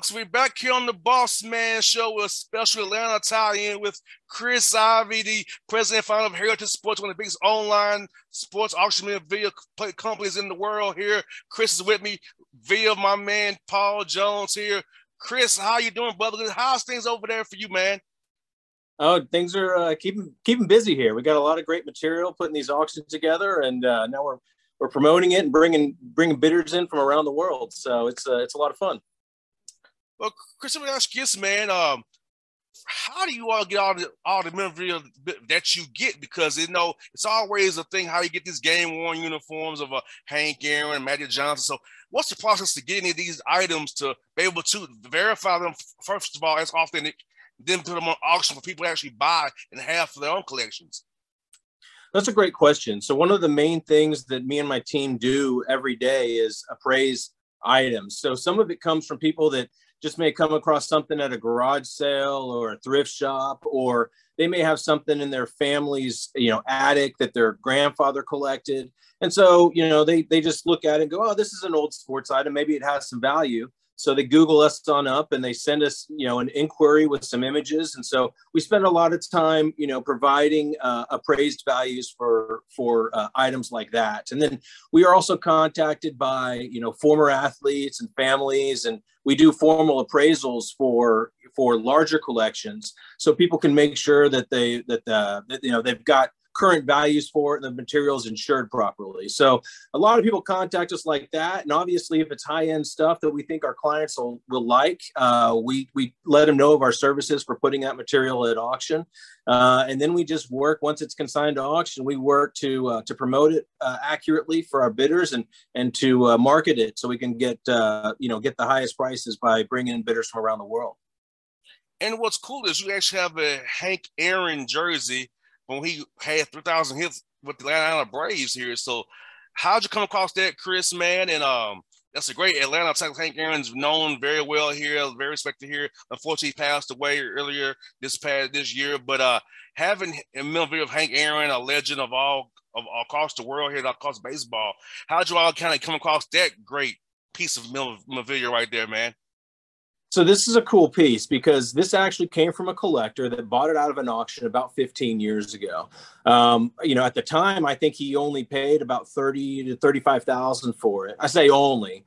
Chris, we're back here on the Boss Man Show with a special Atlanta tie-in with Chris Ivey, the president and founder of Heritage Sports, one of the biggest online sports auction video companies in the world here. Chris is with me via my man Paul Jones here. Chris, how you doing, brother? How's things over there for you, man? Oh, things are keeping busy here. We got a lot of great material putting these auctions together, and now we're promoting it and bringing bidders in from around the world. So it's a lot of fun. Well, Chris, let me ask you this, man. How do you all get all the memorabilia that you get? Because it's always a thing how you get these game worn uniforms of Hank Aaron and Magic Johnson. So, what's the process to getting these items to be able to verify them first of all as authentic, then put them on auction for people to actually buy and have for their own collections? That's a great question. So, one of the main things that me and my team do every day is appraise items. So, some of it comes from people that just may come across something at a garage sale or a thrift shop, or they may have something in their family's, attic that their grandfather collected. And so, they just look at it and go, oh, this is an old sports item. Maybe it has some value. So they Google us on up and they send us, an inquiry with some images. And so we spend a lot of time, providing appraised values for items like that. And then we are also contacted by, former athletes and families, and we do formal appraisals for larger collections, so people can make sure that they've got current values for it and the materials insured properly. So a lot of people contact us like that. And obviously, if it's high-end stuff that we think our clients will like, we let them know of our services for putting that material at auction. And then we just work, once it's consigned to auction, we work to promote it accurately for our bidders and to market it so we can get the highest prices by bringing in bidders from around the world. And what's cool is you actually have a Hank Aaron jersey when he had 3,000 hits with the Atlanta Braves here. So how'd you come across that, Chris, man? And that's a great Atlanta. Texas. Hank Aaron's known very well here, very respected here. Unfortunately, he passed away earlier this year. But having a memorabilia of Hank Aaron, a legend of across the world here, across baseball, how'd you all kind of come across that great piece of memorabilia right there, man? So this is a cool piece because this actually came from a collector that bought it out of an auction about 15 years ago. At the time, I think he only paid about $30,000 to $35,000 for it. I say only,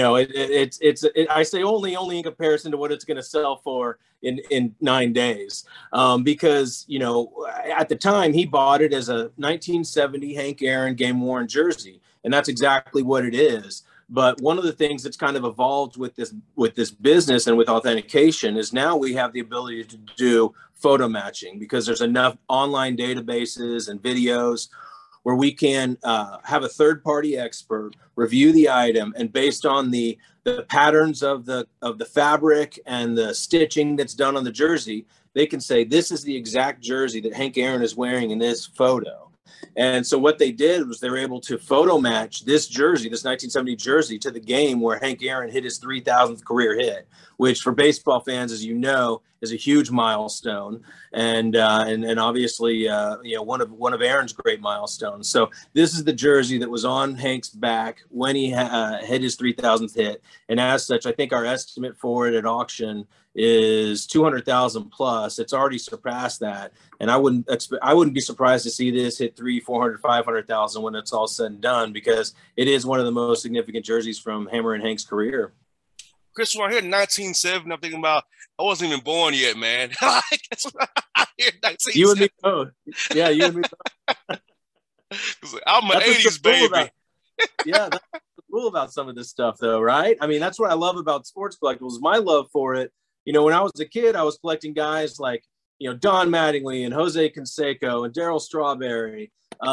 I say only in comparison to what it's going to sell for in 9 days. Because, at the time he bought it as a 1970 Hank Aaron game worn jersey. And that's exactly what it is. But one of the things that's kind of evolved with this business and with authentication is now we have the ability to do photo matching because there's enough online databases and videos where we can have a third-party expert review the item, and based on the patterns of the fabric and the stitching that's done on the jersey, they can say this is the exact jersey that Hank Aaron is wearing in this photo. And so what they did was they were able to photo match this jersey, this 1970 jersey, to the game where Hank Aaron hit his 3,000th career hit, which for baseball fans, as you know, is a huge milestone. And obviously, one of Aaron's great milestones. So this is the jersey that was on Hank's back when he hit his 3,000th hit. And as such, I think our estimate for it at auction is 200,000 plus. It's already surpassed that. And I wouldn't be surprised to see this hit 300,000, 400,000, 500,000 when it's all said and done, because it is one of the most significant jerseys from Hammer and Hank's career. Chris, when I hear 1970, I'm thinking about, I wasn't even born yet, man. That's what I hear, 1970. You and me both. Yeah, you and me both. I'm an 80s baby. Yeah, that's cool about some of this stuff, though, right? I mean, that's what I love about sports collectibles. My love for it, when I was a kid, I was collecting guys like, Don Mattingly and Jose Canseco and Darryl Strawberry.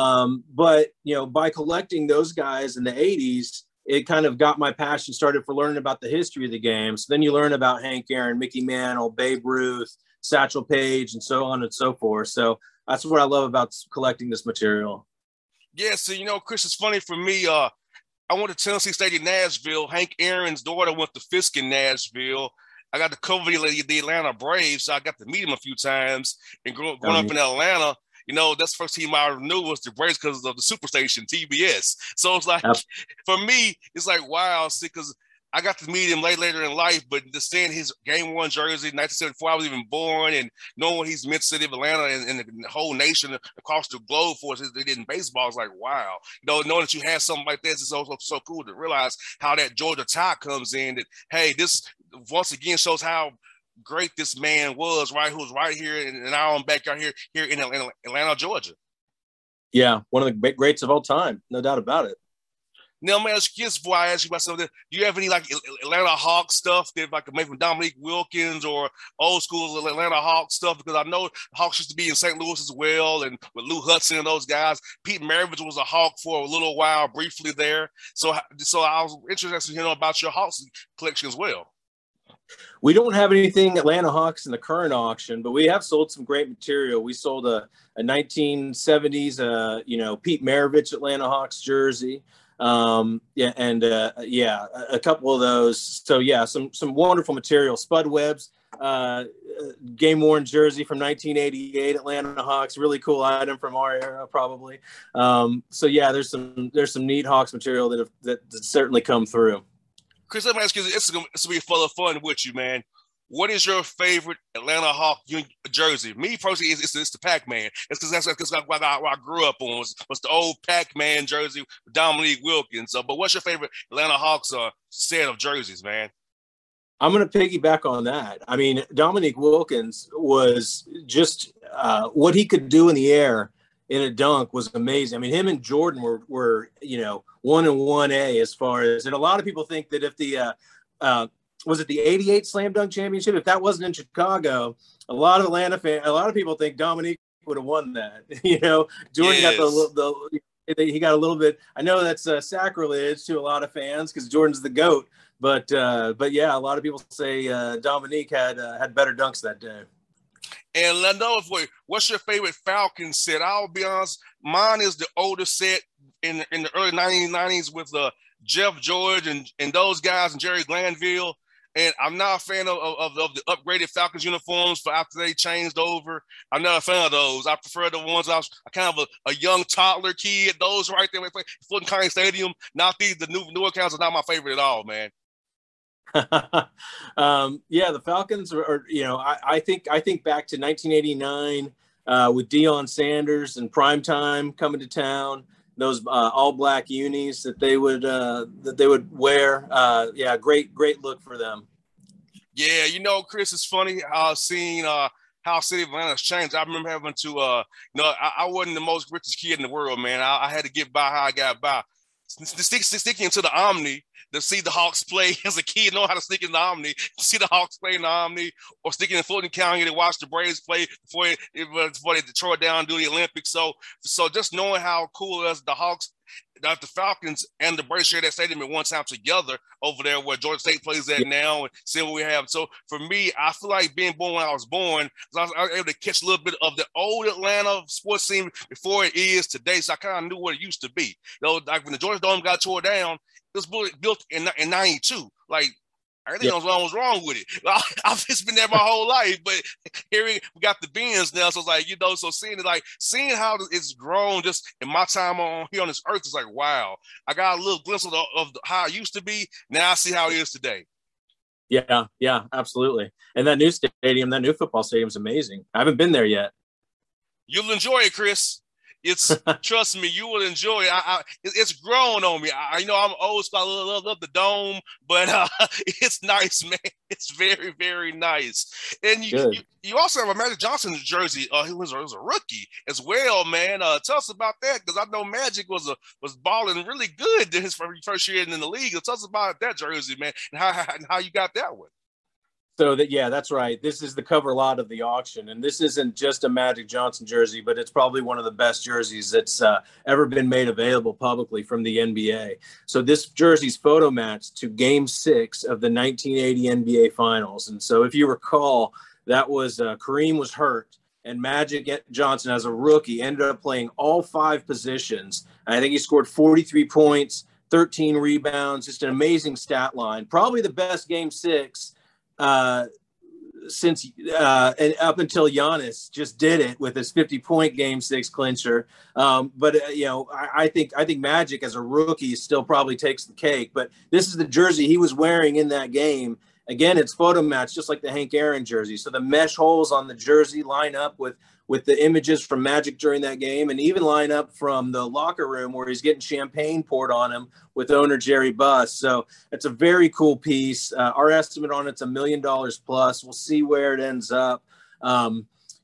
But by collecting those guys in the 80s, it kind of got my passion started for learning about the history of the game. So then you learn about Hank Aaron, Mickey Mantle, Babe Ruth, Satchel Paige, and so on and so forth. So that's what I love about collecting this material. Yeah, so, Chris, it's funny for me. I went to Tennessee State in Nashville. Hank Aaron's daughter went to Fisk in Nashville. I got to cover the Atlanta Braves, so I got to meet him a few times. And growing up in Atlanta, that's the first team I knew was the Braves because of the Superstation, TBS. So it's like, for me, it's like, wow, because I got to meet him later in life, but just seeing his Game 1 jersey, 1974, I was even born, and knowing what he's meant to the city of Atlanta and the whole nation across the globe for us, they did in baseball, it's like, wow. Knowing that you had something like this is also so cool to realize how that Georgia tie comes in, that, hey, this once again shows how great this man was, right? Who was right here in our own backyard here in Atlanta, Georgia. Yeah, one of the greats of all time, no doubt about it. Now, man, just before I ask you about something, do you have any like Atlanta Hawks stuff that like maybe from Dominique Wilkins or old school Atlanta Hawks stuff? Because I know Hawks used to be in St. Louis as well, and with Lou Hudson and those guys. Pete Maravich was a Hawk for a little while, briefly there. So I was interested to hear about your Hawks collection as well. We don't have anything Atlanta Hawks in the current auction, but we have sold some great material. We sold a 1970s, Pete Maravich Atlanta Hawks jersey. A couple of those. So yeah, some wonderful material. Spud Webb's game worn jersey from 1988 Atlanta Hawks, really cool item from our era, probably. So yeah, there's some neat Hawks material that certainly come through. Chris, let me ask you, it's gonna be full of fun with you, man. What is your favorite Atlanta Hawk jersey? Me personally, it's the Pac-Man. It's because what I grew up on was the old Pac-Man jersey with Dominique Wilkins. So, but what's your favorite Atlanta Hawks set of jerseys, man? I'm going to piggyback on that. I mean, Dominique Wilkins was just what he could do in the air in a dunk was amazing. I mean, him and Jordan were 1 and 1A as far as, and a lot of people think that if the was it the 88 slam dunk championship? If that wasn't in Chicago, a lot of people think Dominique would have won that. Jordan got he got a little bit. I know that's sacrilege to a lot of fans because Jordan's the GOAT, but yeah, a lot of people say Dominique had better dunks that day. And let know what's your favorite Falcons set? I'll be honest, mine is the older set in the early 1990s with Jeff George and those guys and Jerry Glanville. And I'm not a fan of the upgraded Falcons uniforms for after they changed over. I'm not a fan of those. I prefer the ones I kind of a young toddler kid. Those right there, Fulton County Stadium. Not the newer accounts are not my favorite at all, man. Yeah, the Falcons are I think back to 1989 with Deion Sanders and Primetime coming to town. Those all black unis that they would wear. Yeah, great look for them. Yeah, Chris, it's funny seeing how City of Atlanta has changed. I remember having to I wasn't the most richest kid in the world, man. I had to get by how I got by. Sticking into the Omni to see the Hawks play as a kid, know how to sneak in the Omni, to see the Hawks play in the Omni, or sticking in Fulton County to watch the Braves play before they tore it down and do the Olympics. So just knowing how cool it is, the Hawks, the Falcons and the Braves share that stadium at one time together over there where Georgia State plays at now, and seeing what we have. So for me, I feel like being born when I was born, I was able to catch a little bit of the old Atlanta sports scene before it is today. So I kind of knew what it used to be. Like when the Georgia Dome got tore down, it was built in 92. Like, everything was wrong with it. I've just been there my whole life, but here we got the Benz now. So it's like, so seeing how it's grown just in my time here on this earth is like, wow. I got a little glimpse of how it used to be. Now I see how it is today. Yeah, absolutely. And that new stadium, that new football stadium is amazing. I haven't been there yet. You'll enjoy it, Chris. Trust me, you will enjoy it. It's grown on me. I'm old school. I love the dome, but it's nice, man. It's very, very nice. And you also have a Magic Johnson jersey. He was a rookie as well, man. Tell us about that, because I know Magic was balling really good in his first year in the league. Tell us about that jersey, man, and how you got that one. So that's right. This is the cover lot of the auction, and this isn't just a Magic Johnson jersey, but it's probably one of the best jerseys that's ever been made available publicly from the NBA. So this jersey's photo matched to Game 6 of the 1980 NBA Finals, and so if you recall, that was Kareem was hurt, and Magic Johnson, as a rookie, ended up playing all 5 positions. I think he scored 43 points, 13 rebounds, just an amazing stat line. Probably the best Game 6 since and up until Giannis just did it with his 50-point Game 6 clincher. I think Magic as a rookie still probably takes the cake. But this is the jersey he was wearing in that game. Again, it's photo match, just like the Hank Aaron jersey. So the mesh holes on the jersey line up with the images from Magic during that game, and even line up from the locker room where he's getting champagne poured on him with owner Jerry Buss. So it's a very cool piece. Our estimate on it's $1 million plus. We'll see where it ends up. Not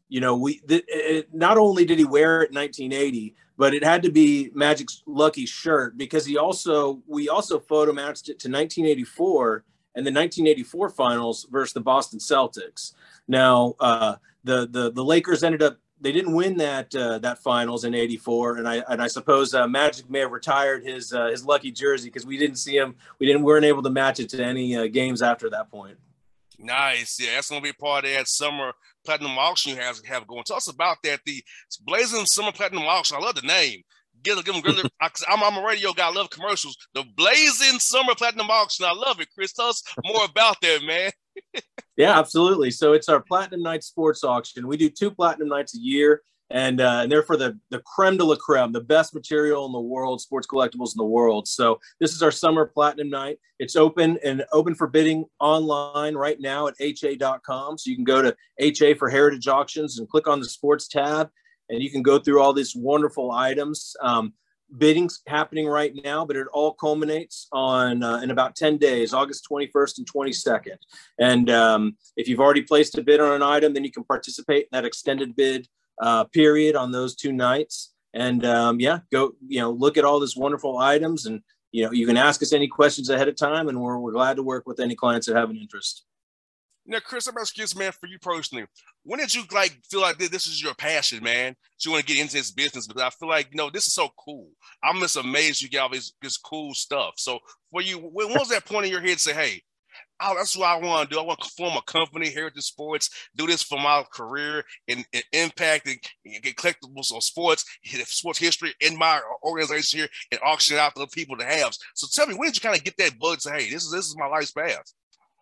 only did he wear it in 1980, but it had to be Magic's lucky shirt, because we also photo matched it to 1984 and the 1984 finals versus the Boston Celtics. Now, the Lakers they didn't win that finals in '84, and I suppose Magic may have retired his lucky jersey because we didn't see him. We weren't able to match it to any games after that point. Nice, yeah, that's gonna be a part of that summer platinum auction you have going. Tell us about that, the Blazing Summer Platinum Auction. I love the name. Give them I'm a radio guy. I love commercials. The Blazing Summer Platinum Auction. I love it, Chris. Tell us more about that, man. Yeah, absolutely. So it's our Platinum Night Sports Auction. We do 2 Platinum Nights a year, and they're for the creme de la creme, the best material in the world, sports collectibles in the world. So this is our Summer Platinum Night. It's open for bidding online right now at ha.com. So you can go to HA for Heritage Auctions and click on the sports tab, and you can go through all these wonderful items. Bidding's happening right now, but it all culminates on in about 10 days, August 21st and 22nd. And if you've already placed a bid on an item, then you can participate in that extended bid period on those 2 nights. And go, look at all these wonderful items, and you can ask us any questions ahead of time, and we're glad to work with any clients that have an interest. Now, Chris, I'm asking you, man, for you personally, when did you feel like this is your passion, man? So you want to get into this business? Because I feel like, this is so cool. I'm just amazed you get all this cool stuff. So for you, when was that point in your head to say, hey, that's what I want to do. I want to form a company, Heritage Sports, do this for my career and impact and get collectibles on sports history in my organization here and auction it out to the people to have. So tell me, when did you kind of get that bug to say, hey, this is my life's path?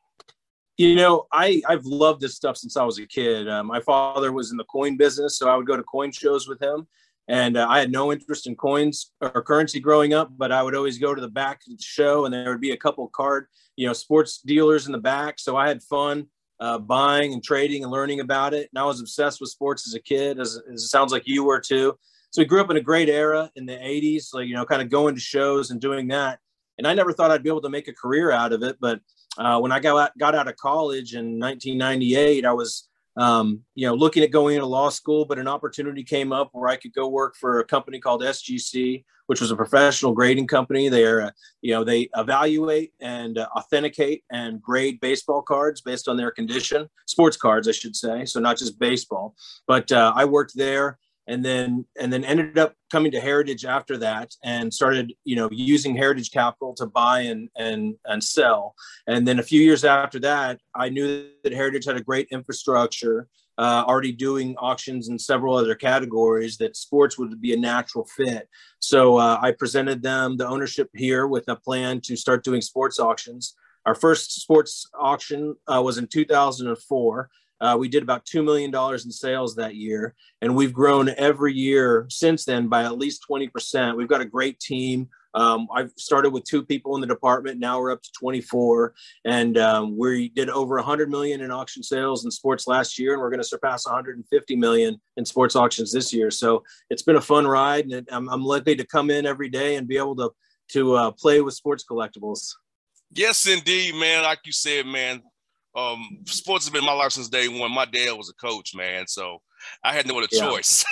I've loved this stuff since I was a kid. My father was in the coin business, so I would go to coin shows with him. And I had no interest in coins or currency growing up, but I would always go to the back of the show, and there would be a couple of sports dealers in the back. So I had fun buying and trading and learning about it. And I was obsessed with sports as a kid, as it sounds like you were too. So we grew up in a great era in the 80s, kind of going to shows and doing that. And I never thought I'd be able to make a career out of it, but when I got out of college in 1998, I was, looking at going into law school, but an opportunity came up where I could go work for a company called SGC, which was a professional grading company. They evaluate and authenticate and grade baseball cards based on their condition, sports cards, I should say. So not just baseball, but I worked there. And then ended up coming to Heritage after that, and started, using Heritage Capital to buy and sell. And then a few years after that, I knew that Heritage had a great infrastructure, already doing auctions in several other categories, that sports would be a natural fit. So I presented them the ownership here with a plan to start doing sports auctions. Our first sports auction was in 2004. We did about $2 million in sales that year, and we've grown every year since then by at least 20%. We've got a great team. I've started with 2 people in the department. Now we're up to 24, and we did over $100 million in auction sales in sports last year, and we're going to surpass $150 million in sports auctions this year. So it's been a fun ride, and I'm lucky to come in every day and be able to play with sports collectibles. Yes, indeed, man. Like you said, man. Sports has been my life since day one. My dad was a coach, man, so I had no other choice.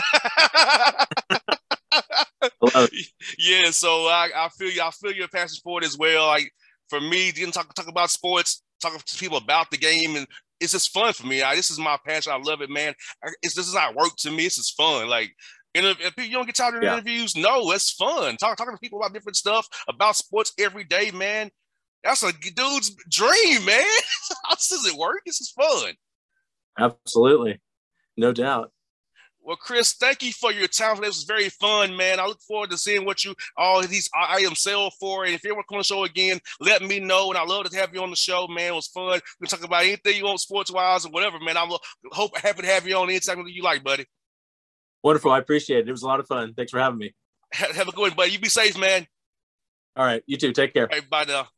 Yeah, so I feel you. I feel your passion for it as well. Like for me, didn't talk about sports, talking to people about the game, and it's just fun for me. This is my passion. I love it, man. This is not work to me. This is fun. Like, if you don't get tired of interviews, no, it's fun. Talking to people about different stuff about sports every day, man. That's a dude's dream, man. How does it work? This is fun. Absolutely. No doubt. Well, Chris, thank you for your time. This was very fun, man. I look forward to seeing what you all these items sell for. And if you ever come on the show again, let me know. And I love to have you on the show, man. It was fun. We can talk about anything you want sports wise or whatever, man. I'm happy to have you on anytime you like, buddy. Wonderful. I appreciate it. It was a lot of fun. Thanks for having me. Have a good one, buddy. You be safe, man. All right. You too. Take care. All right, bye now.